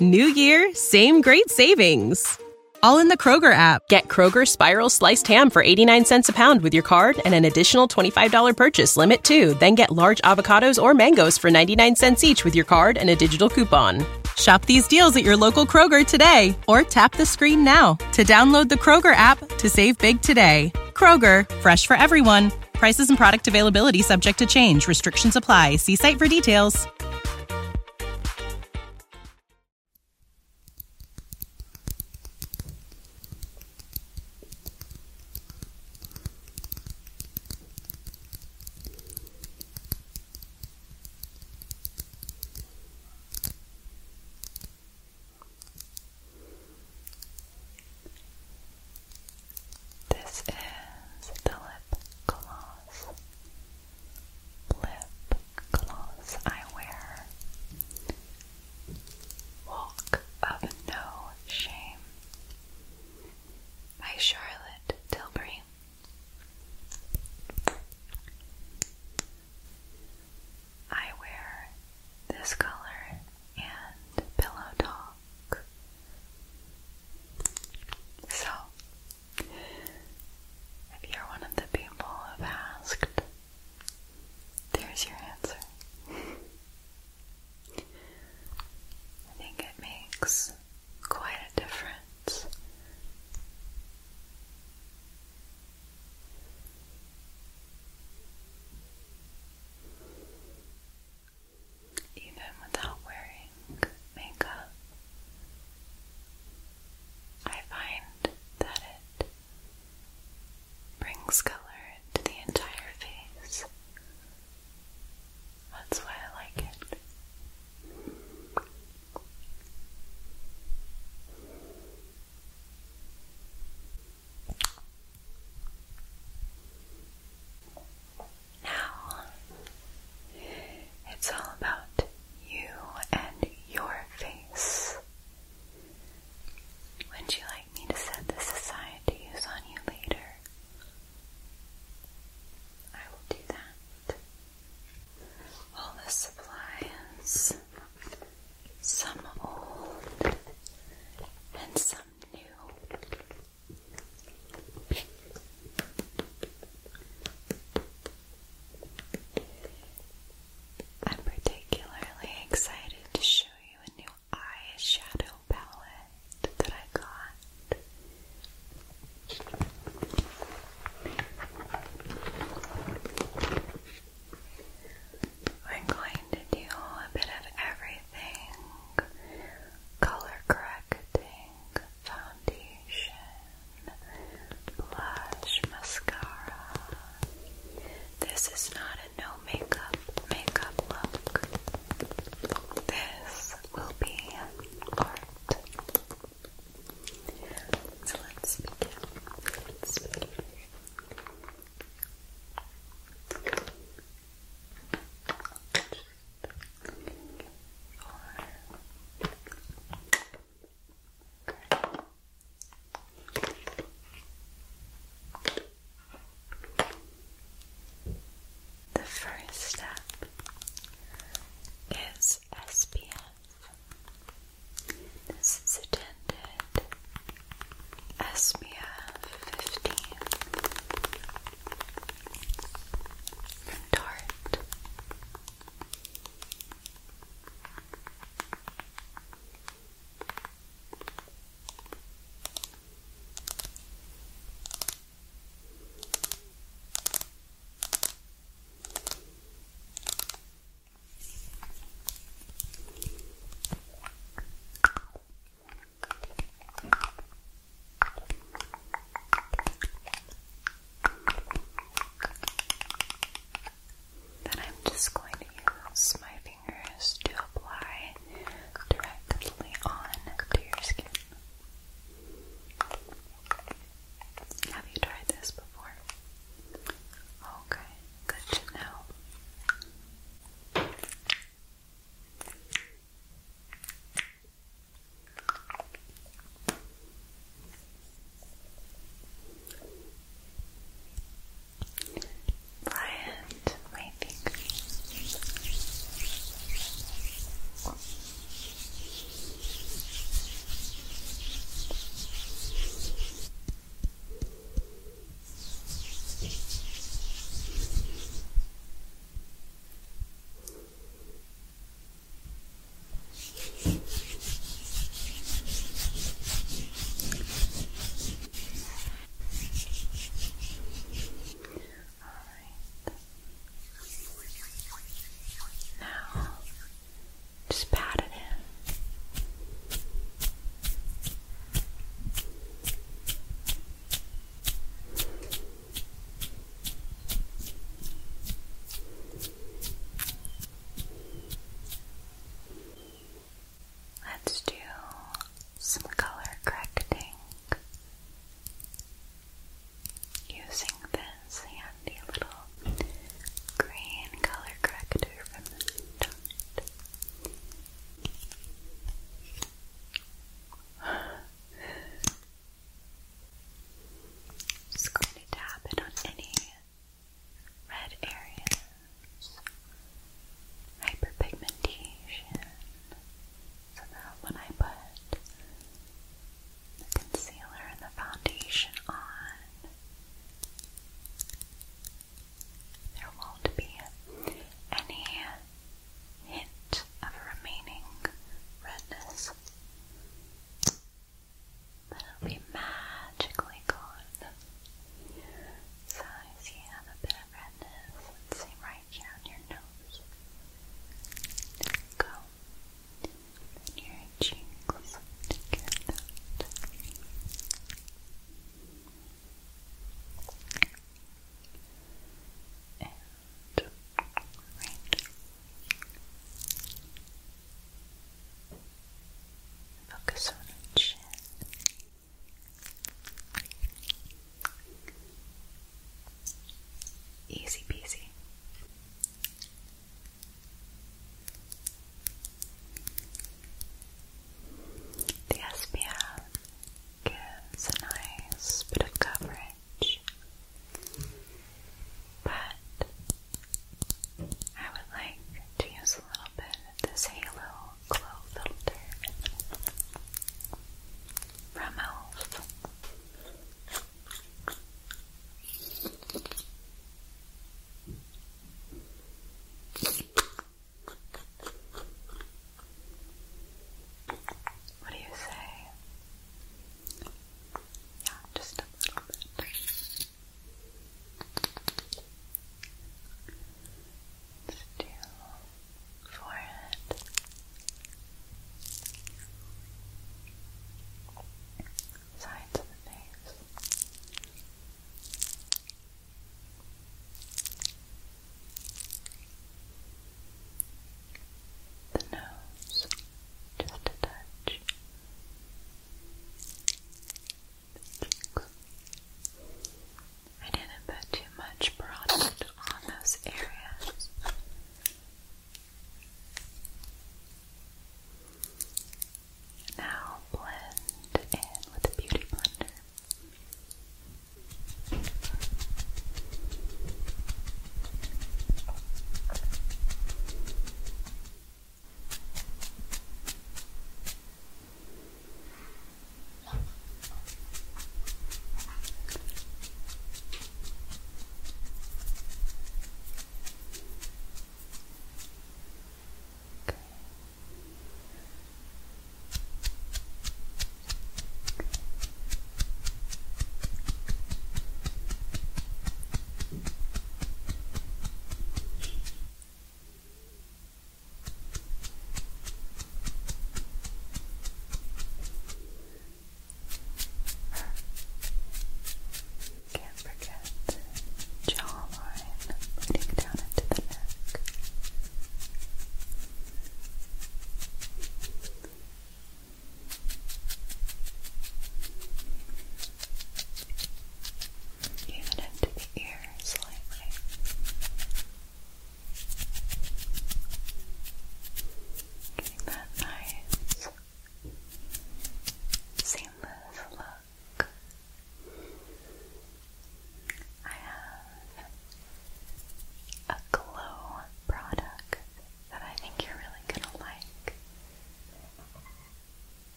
New year, same great savings. All in the Kroger app. Get Kroger Spiral Sliced Ham for 89 cents a pound with your card and an additional $25 purchase limit too. Then get large avocados or mangoes for 99 cents each with your card and a digital coupon. Shop these deals at your local Kroger today or tap the screen now to download the Kroger app to save big today. Kroger, fresh for everyone. Prices and product availability subject to change. Restrictions apply. See site for details. This is the lip gloss. Lip gloss I wear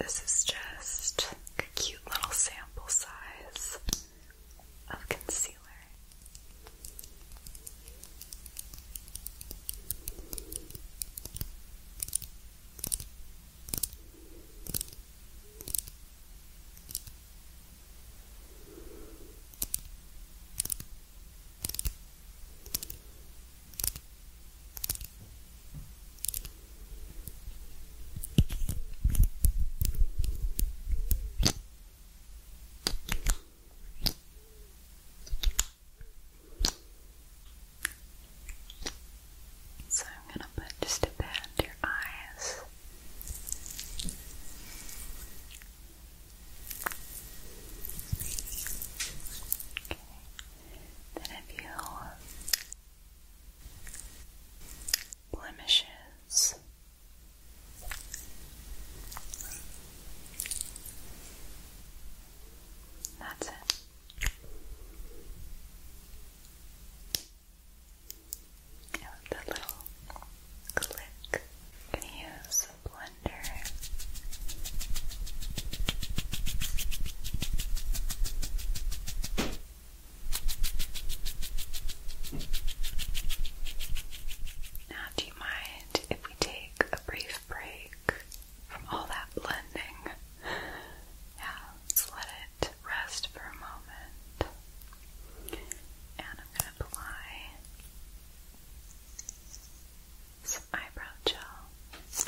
This is just a cute little sample size of concealer. So I'm going to put just a bit under your eyes. Okay. Then a few blemishes. That's it. That little click. I'm going to use a blender. Now, do you mind if we take a brief break from all that blending? Yeah, let's let it rest for a moment. And I'm going to apply some eyebrow gel.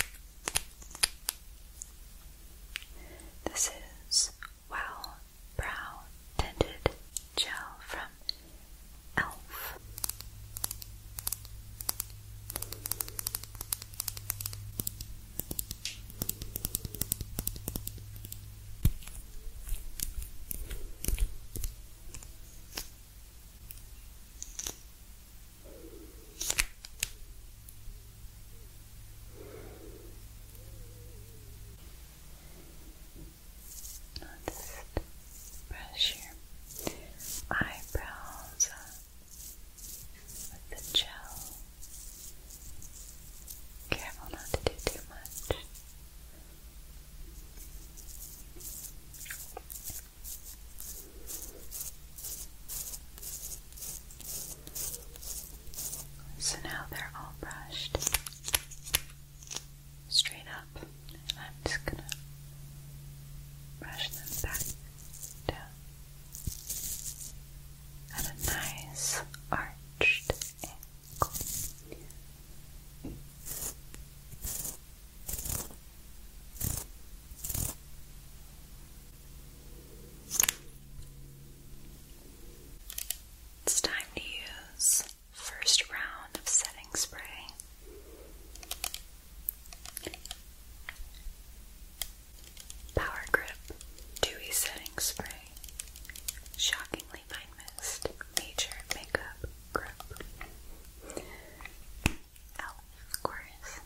This is Wow Brow Tinted Gel from e.l.f. Just brush your eyebrows with the gel. Careful not to do too much. So now they're all brushed straight up, and I'm just gonna brush them back down at a nice arched angle. It's time to use first round of setting spray. Power Grip Dewy Setting Spray. Shockingly Fine Mist. Major Makeup Grip. e.l.f. of course.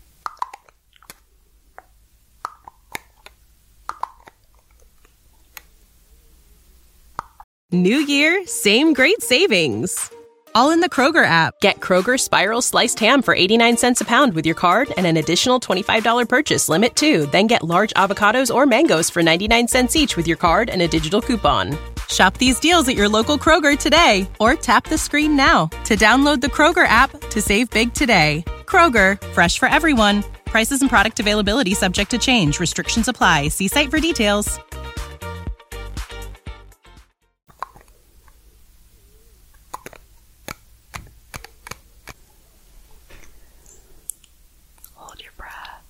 New year, same great savings. All in the Kroger app. Get Kroger Spiral Sliced Ham for 89 cents a pound with your card and an additional $25 purchase limit too. Then get large avocados or mangoes for 99 cents each with your card and a digital coupon. Shop these deals at your local Kroger today or tap the screen now to download the Kroger app to save big today. Kroger, fresh for everyone. Prices and product availability subject to change. Restrictions apply. See site for details. Hold your breath.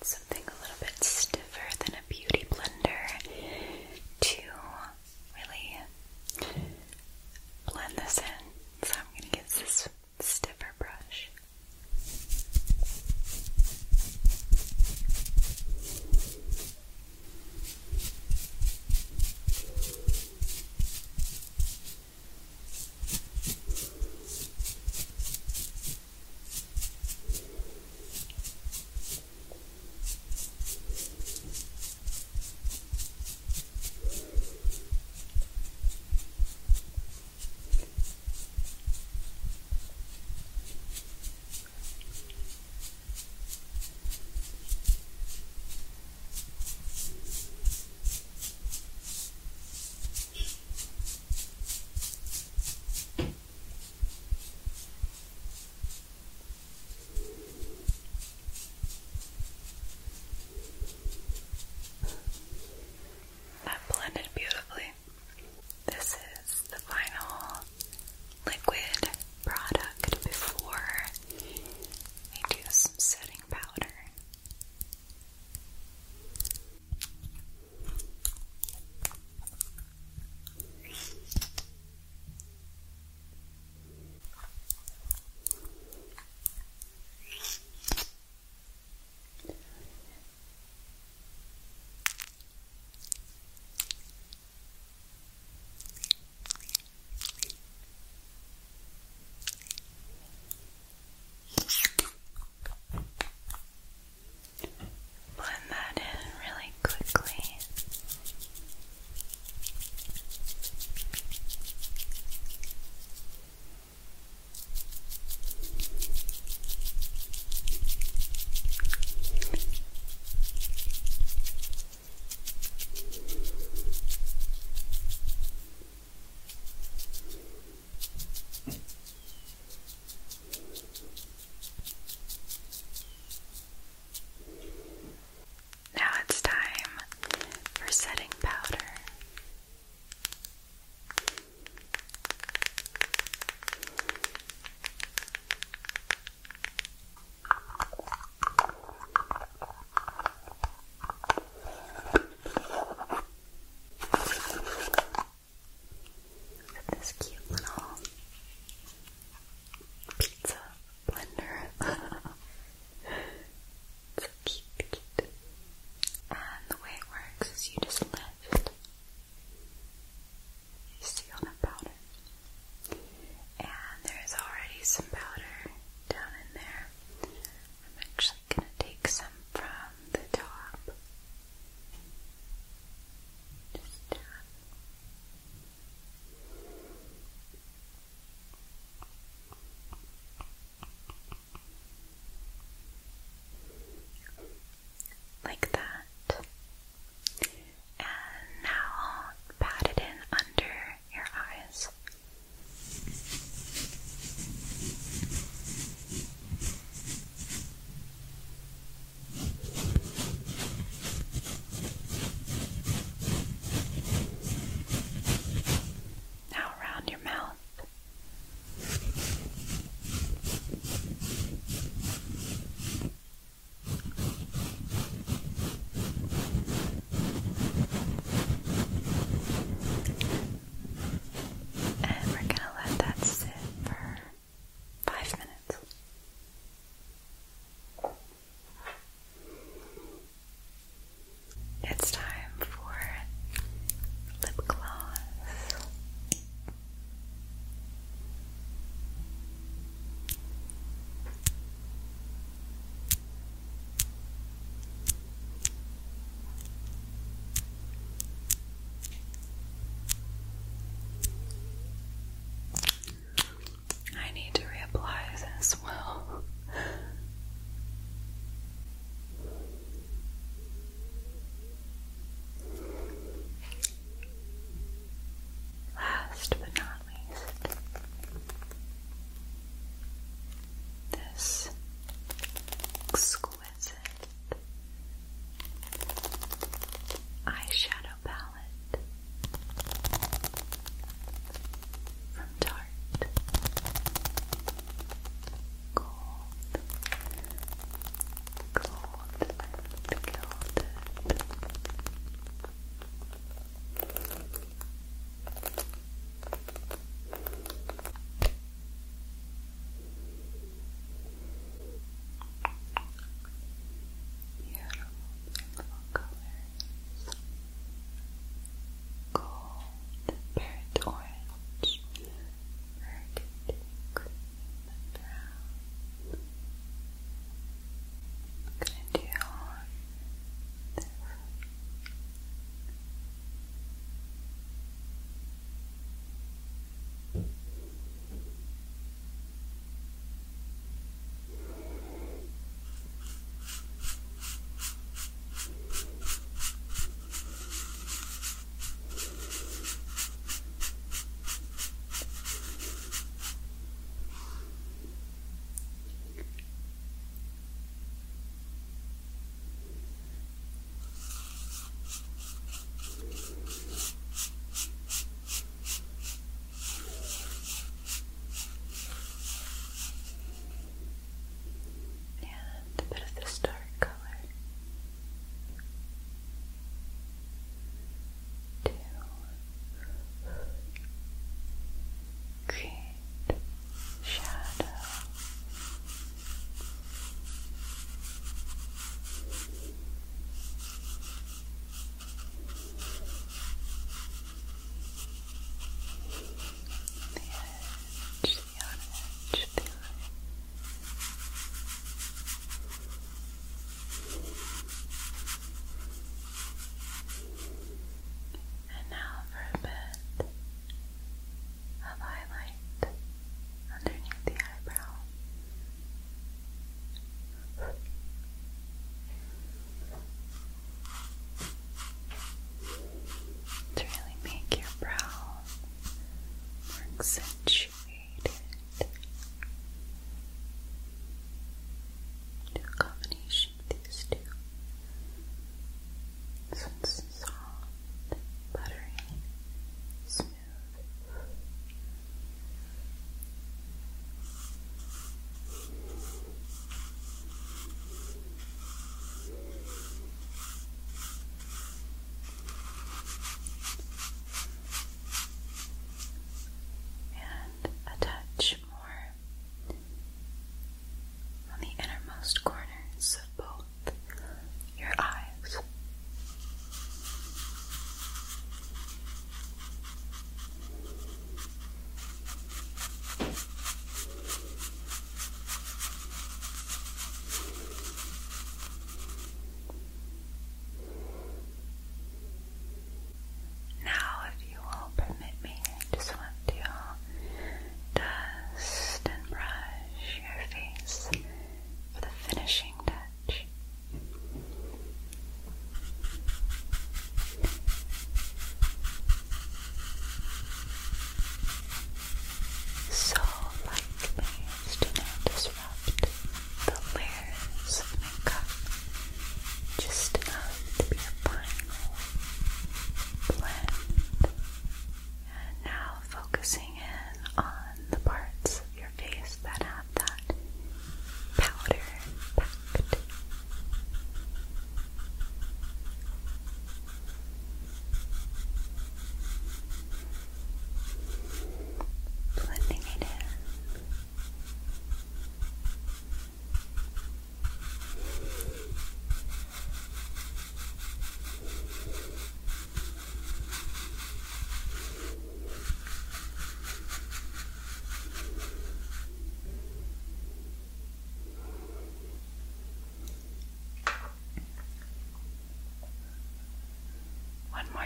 something a little bit stiffer than a beauty blender to really blend this in. So I'm going to use this stiffer brush.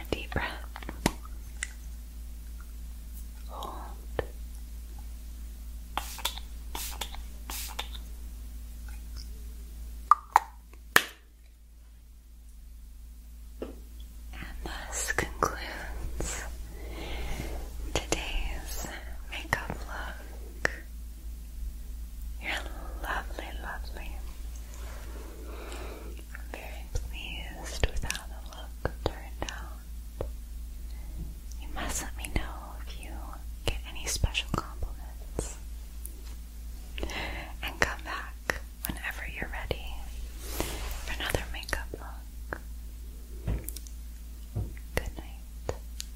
deep breath. Hold. And this concludes today's makeup look. You're lovely, lovely. I'm very pleased with how the look turned out. You must let me know if you get any special compliments. And come back whenever you're ready for another makeup look. Good night.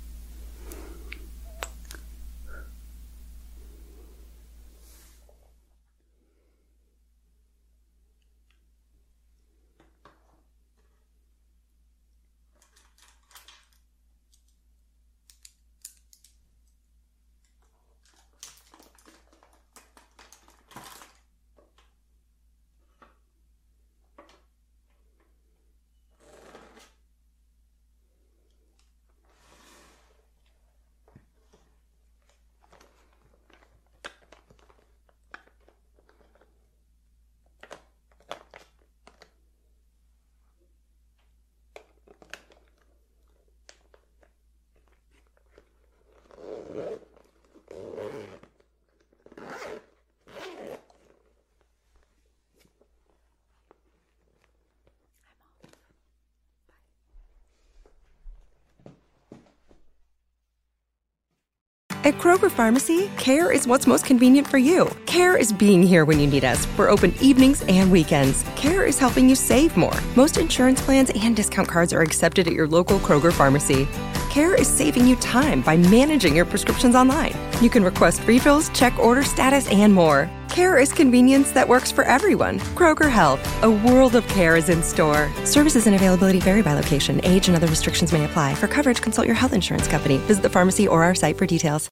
At Kroger Pharmacy, care is what's most convenient for you. Care is being here when you need us. We're open evenings and weekends. Care is helping you save more. Most insurance plans and discount cards are accepted at your local Kroger Pharmacy. Care is saving you time by managing your prescriptions online. You can request refills, check order status, and more. Care is convenience that works for everyone. Kroger Health, a world of care is in store. Services and availability vary by location. Age and other restrictions may apply. For coverage, consult your health insurance company. Visit the pharmacy or our site for details.